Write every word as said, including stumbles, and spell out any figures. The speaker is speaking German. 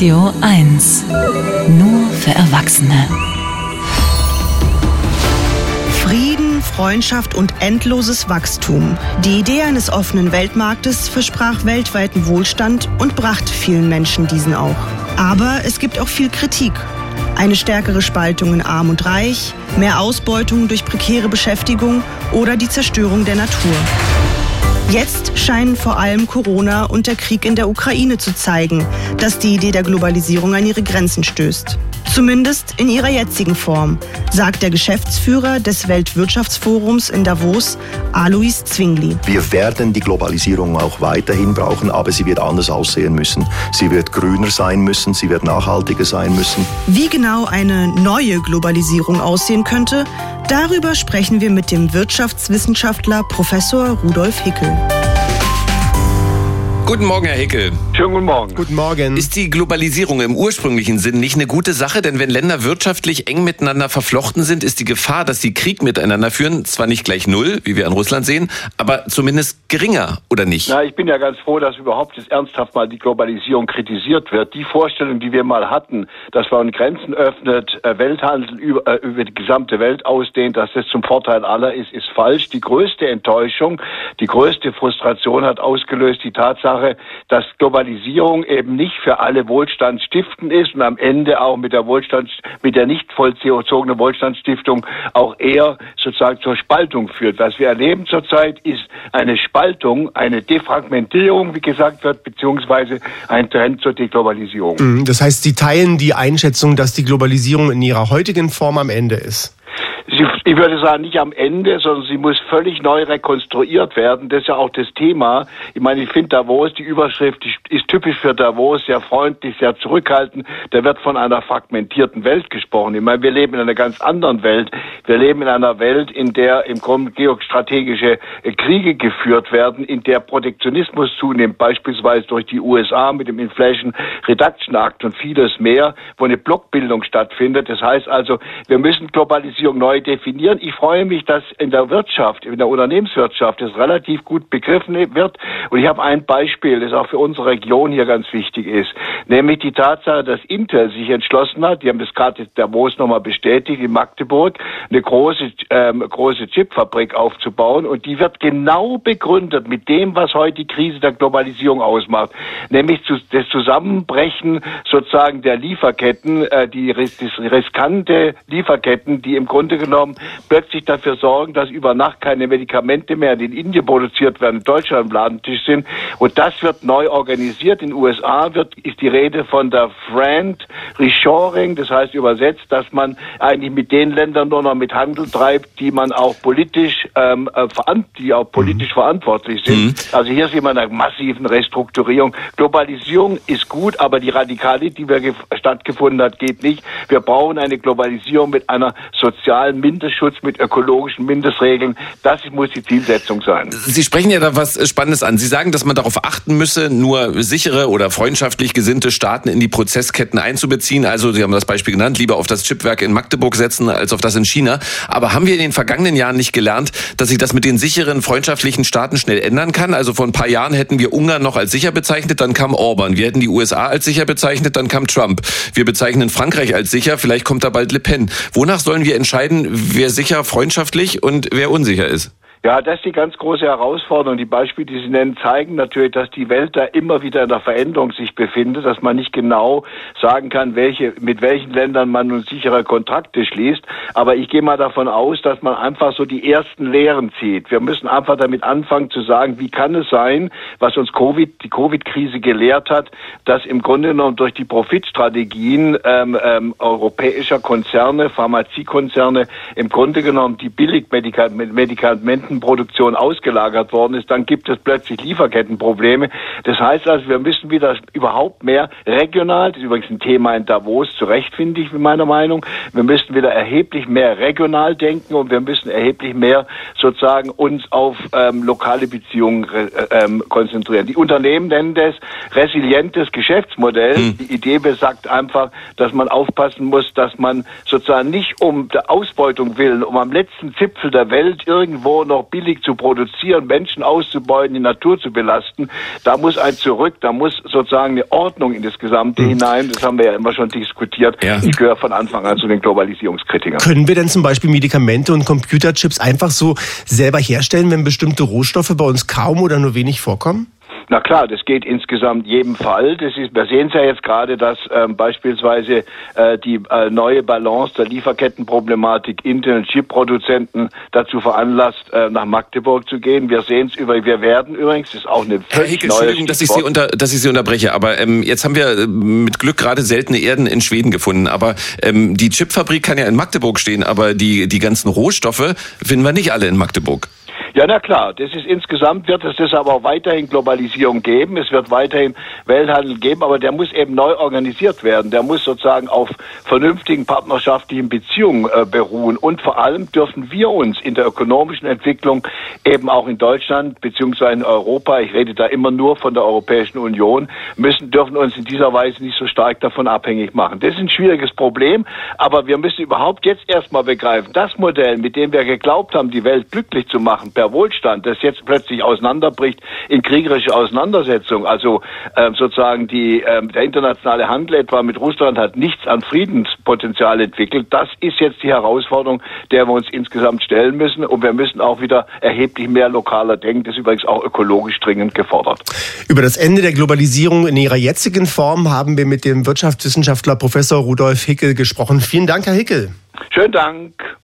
Radio eins. Nur für Erwachsene. Frieden, Freundschaft und endloses Wachstum. Die Idee eines offenen Weltmarktes versprach weltweiten Wohlstand und brachte vielen Menschen diesen auch. Aber es gibt auch viel Kritik. Eine stärkere Spaltung in Arm und Reich, mehr Ausbeutung durch prekäre Beschäftigung oder die Zerstörung der Natur. Jetzt scheinen vor allem Corona und der Krieg in der Ukraine zu zeigen, dass die Idee der Globalisierung an ihre Grenzen stößt. Zumindest in ihrer jetzigen Form, sagt der Geschäftsführer des Weltwirtschaftsforums in Davos, Alois Zwingli. Wir werden die Globalisierung auch weiterhin brauchen, aber sie wird anders aussehen müssen. Sie wird grüner sein müssen, sie wird nachhaltiger sein müssen. Wie genau eine neue Globalisierung aussehen könnte, darüber sprechen wir mit dem Wirtschaftswissenschaftler Professor Rudolf Hickel. Guten Morgen, Herr Hickel. Schönen guten Morgen. Guten Morgen. Ist die Globalisierung im ursprünglichen Sinn nicht eine gute Sache? Denn wenn Länder wirtschaftlich eng miteinander verflochten sind, ist die Gefahr, dass sie Krieg miteinander führen, zwar nicht gleich null, wie wir an Russland sehen, aber zumindest geringer, oder nicht? Na, ich bin ja ganz froh, dass überhaupt jetzt ernsthaft mal die Globalisierung kritisiert wird. Die Vorstellung, die wir mal hatten, dass man Grenzen öffnet, Welthandel über, äh, über die gesamte Welt ausdehnt, dass das zum Vorteil aller ist, ist falsch. Die größte Enttäuschung, die größte Frustration hat ausgelöst die Tatsache, dass Globalisierung eben nicht für alle Wohlstand stiftend ist und am Ende auch mit der Wohlstand, mit der nicht vollzogenen Wohlstandsstiftung auch eher sozusagen zur Spaltung führt. Was wir erleben zurzeit ist eine Spaltung, eine Defragmentierung, wie gesagt wird, beziehungsweise ein Trend zur Deglobalisierung. Das heißt, Sie teilen die Einschätzung, dass die Globalisierung in ihrer heutigen Form am Ende ist? Ich würde sagen, nicht am Ende, sondern sie muss völlig neu rekonstruiert werden. Das ist ja auch das Thema. Ich meine, ich finde Davos, die Überschrift die ist typisch für Davos, sehr freundlich, sehr zurückhaltend. Da wird von einer fragmentierten Welt gesprochen. Ich meine, wir leben in einer ganz anderen Welt. Wir leben in einer Welt, in der im Grunde geostrategische Kriege geführt werden, in der Protektionismus zunimmt, beispielsweise durch die U S A mit dem Inflation Reduction Act und vieles mehr, wo eine Blockbildung stattfindet. Das heißt also, wir müssen Globalisierung neu definieren. Ich freue mich, dass in der Wirtschaft, in der Unternehmenswirtschaft es relativ gut begriffen wird. Und ich habe ein Beispiel, das auch für unsere Region hier ganz wichtig ist, nämlich die Tatsache, dass Intel sich entschlossen hat, die haben das gerade Davos nochmal bestätigt, in Magdeburg, eine große, ähm, große Chipfabrik aufzubauen. Und die wird genau begründet mit dem, was heute die Krise der Globalisierung ausmacht, nämlich zu, das Zusammenbrechen sozusagen der Lieferketten, äh, die, die riskante Lieferketten, die im Grunde genommen plötzlich dafür sorgen, dass über Nacht keine Medikamente mehr, die in Indien produziert werden, in Deutschland am Ladentisch sind. Und das wird neu organisiert. In den U S A wird, ist die Rede von der Friend Reshoring, das heißt übersetzt, dass man eigentlich mit den Ländern nur noch mit Handel treibt, die man auch politisch, ähm, die auch politisch mhm. verantwortlich sind. Mhm. Also hier sehen wir eine massiven Restrukturierung. Globalisierung ist gut, aber die Radikalität, die wir stattgefunden hat, geht nicht. Wir brauchen eine Globalisierung mit einer sozialen Mindestschutz, mit ökologischen Mindestregeln. Das muss die Zielsetzung sein. Sie sprechen ja da was Spannendes an. Sie sagen, dass man darauf achten müsse, nur sichere oder freundschaftlich gesinnte Staaten in die Prozessketten einzubeziehen. Also, Sie haben das Beispiel genannt, lieber auf das Chipwerk in Magdeburg setzen, als auf das in China. Aber haben wir in den vergangenen Jahren nicht gelernt, dass sich das mit den sicheren, freundschaftlichen Staaten schnell ändern kann? Also vor ein paar Jahren hätten wir Ungarn noch als sicher bezeichnet, dann kam Orban. Wir hätten die U S A als sicher bezeichnet, dann kam Trump. Wir bezeichnen Frankreich als sicher, vielleicht kommt da bald Le Pen. Wonach sollen wir entscheiden, wer sicher, freundschaftlich und wer unsicher ist? Ja, das ist die ganz große Herausforderung. Die Beispiele, die Sie nennen, zeigen natürlich, dass die Welt da immer wieder in der Veränderung sich befindet, dass man nicht genau sagen kann, welche, mit welchen Ländern man nun sichere Kontrakte schließt. Aber ich gehe mal davon aus, dass man einfach so die ersten Lehren zieht. Wir müssen einfach damit anfangen zu sagen, wie kann es sein, was uns Covid, die Covid-Krise gelehrt hat, dass im Grunde genommen durch die Profitstrategien ähm, ähm, europäischer Konzerne, Pharmaziekonzerne, im Grunde genommen die Billigmedikamenten Produktion ausgelagert worden ist, dann gibt es plötzlich Lieferkettenprobleme. Das heißt also, wir müssen wieder überhaupt mehr regional, das ist übrigens ein Thema in Davos, zu Recht finde ich, in meiner Meinung, wir müssen wieder erheblich mehr regional denken und wir müssen erheblich mehr sozusagen uns auf ähm, lokale Beziehungen äh, ähm, konzentrieren. Die Unternehmen nennen das resilientes Geschäftsmodell. Hm. Die Idee besagt einfach, dass man aufpassen muss, dass man sozusagen nicht um der Ausbeutung willen, um am letzten Zipfel der Welt irgendwo noch noch billig zu produzieren, Menschen auszubeuten, die Natur zu belasten. Da muss ein zurück, da muss sozusagen eine Ordnung in das Gesamte mhm. hinein. Das haben wir ja immer schon diskutiert. Ja. Ich gehöre von Anfang an zu den Globalisierungskritikern. Können wir denn zum Beispiel Medikamente und Computerchips einfach so selber herstellen, wenn bestimmte Rohstoffe bei uns kaum oder nur wenig vorkommen? Na klar, das geht insgesamt jedem Fall. Das ist, wir sehen es ja jetzt gerade, dass ähm, beispielsweise äh, die äh, neue Balance der Lieferkettenproblematik Internet- und Chip-Produzenten dazu veranlasst, äh, nach Magdeburg zu gehen. Wir sehen es über, wir werden übrigens, das ist auch eine völlig Herr Hickel, neue Entschuldigung, dass ich Sie unter, dass ich Sie unterbreche, aber ähm, jetzt haben wir äh, mit Glück gerade seltene Erden in Schweden gefunden. Aber ähm, die Chipfabrik kann ja in Magdeburg stehen, aber die die ganzen Rohstoffe finden wir nicht alle in Magdeburg. Ja, na klar, das ist insgesamt wird es das aber auch weiterhin Globalisierung geben, es wird weiterhin Welthandel geben, aber der muss eben neu organisiert werden, der muss sozusagen auf vernünftigen partnerschaftlichen Beziehungen äh, beruhen und vor allem dürfen wir uns in der ökonomischen Entwicklung eben auch in Deutschland beziehungsweise in Europa, ich rede da immer nur von der Europäischen Union, müssen, dürfen uns in dieser Weise nicht so stark davon abhängig machen. Das ist ein schwieriges Problem, aber wir müssen überhaupt jetzt erstmal begreifen, das Modell, mit dem wir geglaubt haben, die Welt glücklich zu machen, per Wohlstand, das jetzt plötzlich auseinanderbricht in kriegerische Auseinandersetzung. Also äh, sozusagen die, äh, der internationale Handel etwa mit Russland hat nichts an Friedenspotenzial entwickelt. Das ist jetzt die Herausforderung, der wir uns insgesamt stellen müssen. Und wir müssen auch wieder erheblich mehr lokaler denken. Das ist übrigens auch ökologisch dringend gefordert. Über das Ende der Globalisierung in ihrer jetzigen Form haben wir mit dem Wirtschaftswissenschaftler Professor Rudolf Hickel gesprochen. Vielen Dank, Herr Hickel. Schönen Dank.